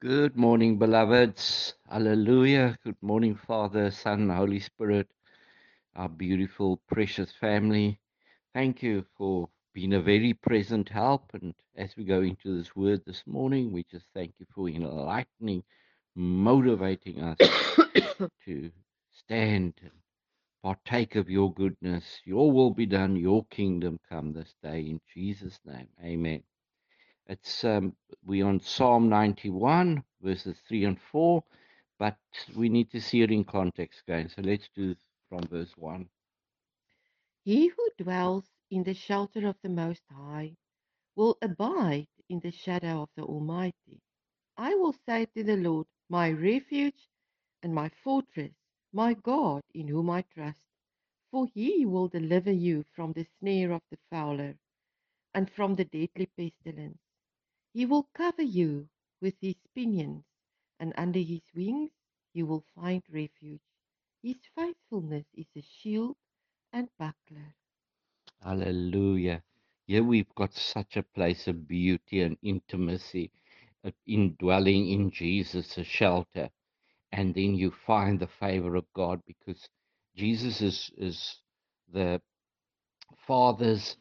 Good morning, beloveds. Hallelujah. Good morning, Father, Son, Holy Spirit, our beautiful, precious family. Thank you for being a very present help. And as we go into this word this morning, we just thank you for enlightening, motivating us to stand and partake of your goodness. Your will be done, your kingdom come this day. In Jesus' name, amen. It's we on Psalm 91 verses 3 and 4, but we need to see it in context again. So let's do from verse 1. He who dwells in the shelter of the Most High will abide in the shadow of the Almighty. I will say to the Lord, my refuge and my fortress, my God in whom I trust. For he will deliver you from the snare of the fowler and from the deadly pestilence. He will cover you with his pinions, and under his wings you will find refuge. His faithfulness is a shield and buckler. Hallelujah. Here we've got such a place of beauty and intimacy in dwelling in Jesus, a shelter. And then you find the favor of God because Jesus is the Father's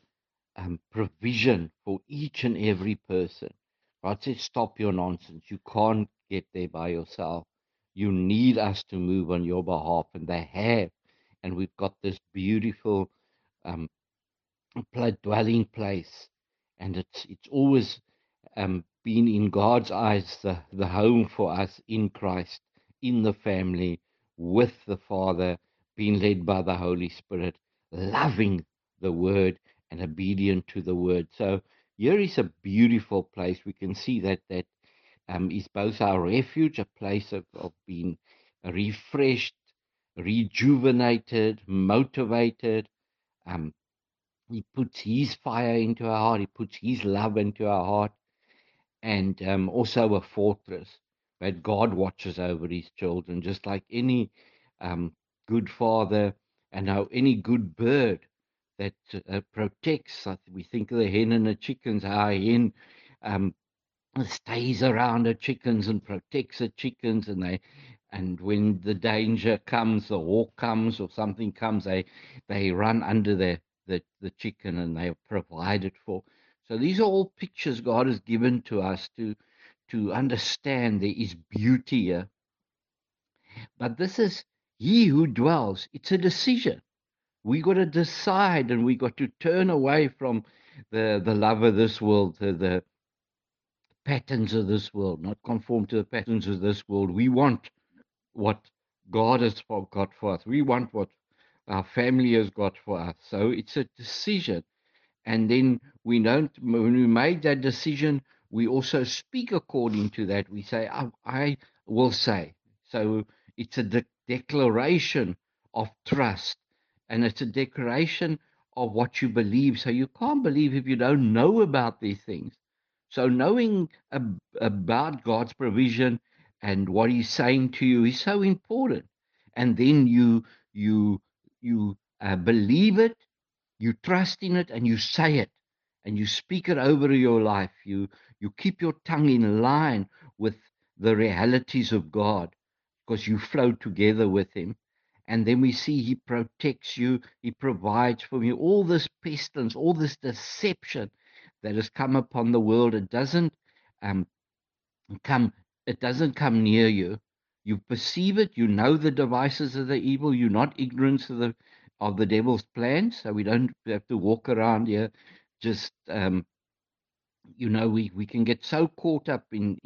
provision for each and every person. God says, stop your nonsense. You can't get there by yourself. You need us to move on your behalf, and they have. And we've got this beautiful um, dwelling place, and it's always been in God's eyes the home for us in Christ, in the family, with the Father, being led by the Holy Spirit, loving the Word and obedient to the Word. So here is a beautiful place. We can see that is both our refuge, a place of being refreshed, rejuvenated, motivated. Um, he puts his fire into our heart. He puts his love into our heart, and also a fortress where God watches over his children, just like any um, good father and how any good bird that protects. We think of the hen and the chickens, how a hen um, stays around the chickens and protects the chickens, and when the danger comes, the hawk comes or something comes, they run under the chicken and they are provided for. So these are all pictures God has given to us to understand there is beauty here. But this is he who dwells. It's a decision. We got to decide, and we got to turn away from the love of this world, the patterns of this world, not conform to the patterns of this world. We want what God has got for us. We want what our family has got for us. So it's a decision. And then we don't, when we made that decision, we also speak according to that. We say, I will say. So it's a declaration of trust, and it's a declaration of what you believe. So you can't believe if you don't know about these things. So knowing about God's provision and what He's saying to you is so important. And then you you believe it, you trust in it, and you say it, and you speak it over your life. You keep your tongue in line with the realities of God because you flow together with Him. And then we see He protects you, He provides for you. All this pestilence, all this deception that has come upon the world, um, come it doesn't come near you. You perceive it, you know the devices of the evil, you're not ignorant of the devil's plans. So we don't have to walk around here just we can get so caught up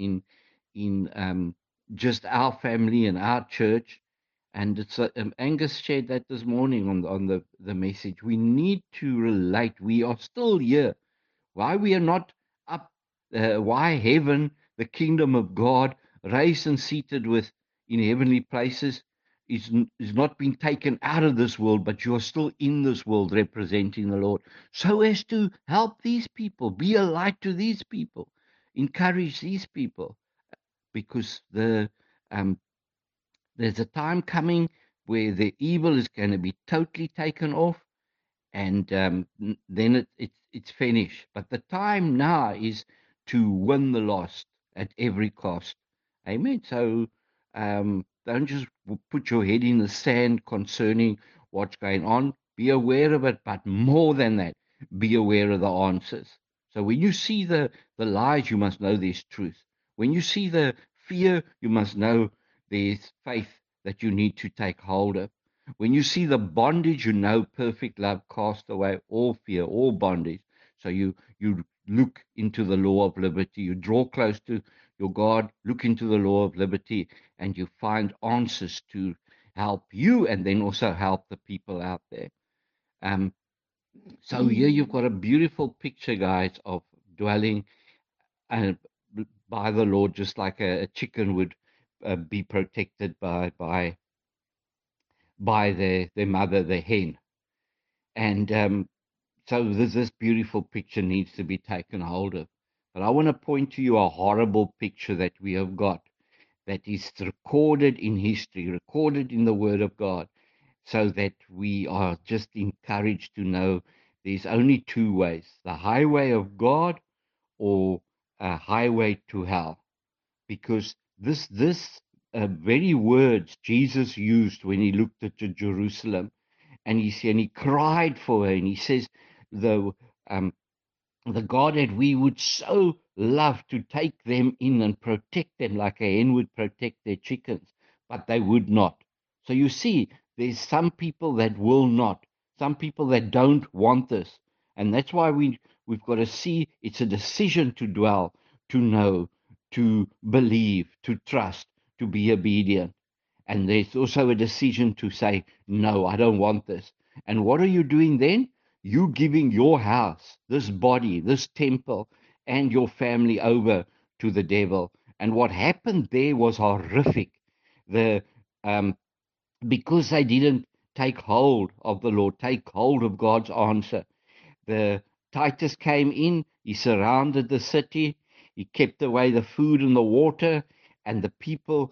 in just our family and our church. And it's Angus shared that this morning on the message. We need to relate. We are still here. Why we are not up, why heaven, the kingdom of God, raised and seated with in heavenly places, is not being taken out of this world, but you are still in this world representing the Lord, so as to help these people, be a light to these people, encourage these people, because um, there's a time coming where the evil is going to be totally taken off, and then it's finished. But the time now is to win the lost at every cost. Amen. So don't just put your head in the sand concerning what's going on. Be aware of it, but more than that, be aware of the answers. So when you see the lies, you must know there's truth. When you see the fear, you must know there's faith that you need to take hold of. When you see the bondage, you know perfect love casts away all fear, all bondage. So you look into the law of liberty. You draw close to your God, look into the law of liberty, and you find answers to help you and then also help the people out there. Um, so here you've got a beautiful picture, guys, of dwelling uh, by the Lord, just like a chicken would be protected by their mother, the hen. And so this beautiful picture needs to be taken hold of. But I want to point to you a horrible picture that we have got that is recorded in history, recorded in the Word of God, so that we are just encouraged to know there's only two ways: the highway of God or a highway to hell. Because this very words Jesus used when he looked at Jerusalem, and he cried for her, and he says, the um, the God that we would so love to take them in and protect them like a hen would protect their chickens, but they would not. So you see, there's some people that will not, some people that don't want this. And that's why we've got to see it's a decision to dwell, to know, to believe, to trust, to be obedient. And there's also a decision to say, no, I don't want this. And what are you doing then? You giving your house, this body, this temple, and your family over to the devil. And what happened there was horrific. The um, Because they didn't take hold of the Lord, take hold of God's answer. The Titus came in, he surrounded the city, he kept away the food and the water, and the people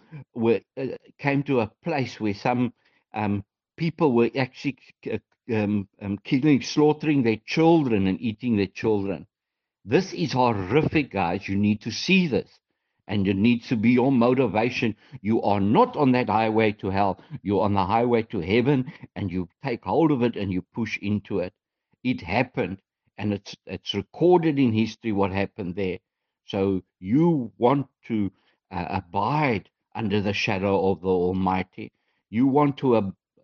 came to a place where some um, people were actually killing, slaughtering their children and eating their children. This is horrific, guys. You need to see this. And it needs to be your motivation. You are not on that highway to hell. You're on the highway to heaven, and you take hold of it and you push into it. It happened, and it's recorded in history what happened there. So you want to abide under the shadow of the Almighty. You want to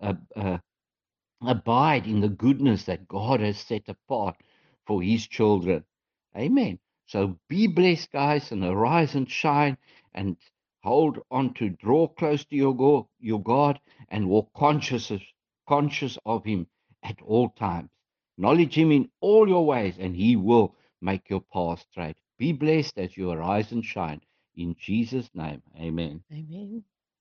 abide in the goodness that God has set apart for his children. Amen. So be blessed, guys, and arise and shine and hold on to draw close to your God and walk conscious of him at all times. Acknowledge him in all your ways, and he will make your path straight. Be blessed as you arise and shine. In Jesus' name, amen. Amen.